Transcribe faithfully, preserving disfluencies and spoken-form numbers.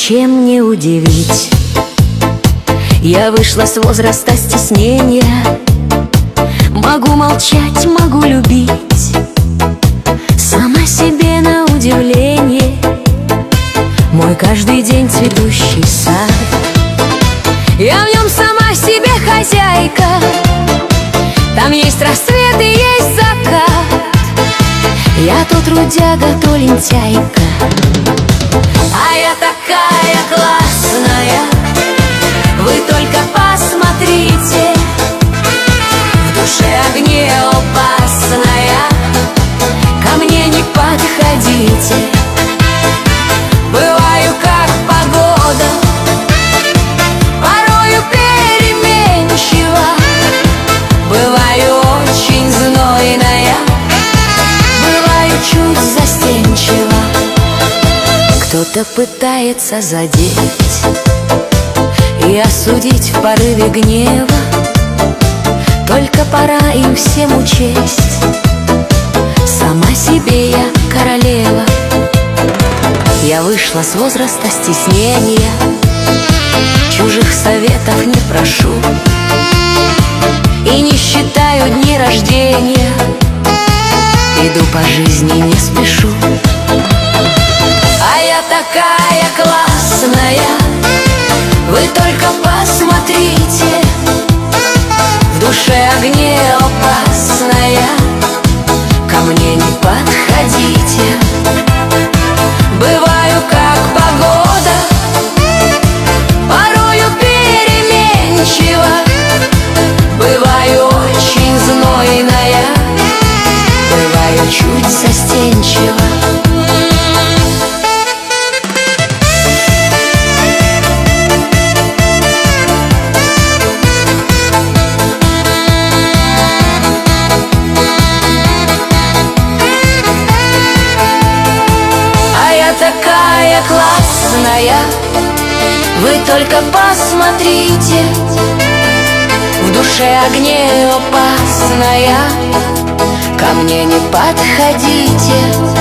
ничем не удивить. Я вышла с возраста стеснения. Могу молчать, могу любить. Сама себе на удивление. Мой каждый день цветущий сад. Я в нем сама себе хозяйка. Там есть рассвет и есть закат. Я то трудяга, то лентяйка. А я такая классная. Вы только посмотрите. В душе огне опасная. Ко мне не подходите. Бываю как погода, порою переменчива. Бываю очень знойная, бываю чуть застенчива. Кто-то пытается задеть и осудить в порыве гнева. Только пора им всем учесть: сама себе я королева. Я вышла с возраста стеснения. Чужих советов не прошу и не считаю дни рождения. Иду по жизни, не спешу. А я такая классная. Вы только посмотрите. В душе огне опасная. Ко мне не подходите. Бываю как погода, порою переменчива. Бываю очень знойная, бываю чуть застенчива. Такая классная. Вы только посмотрите. В душе огне опасная. Ко мне не подходите.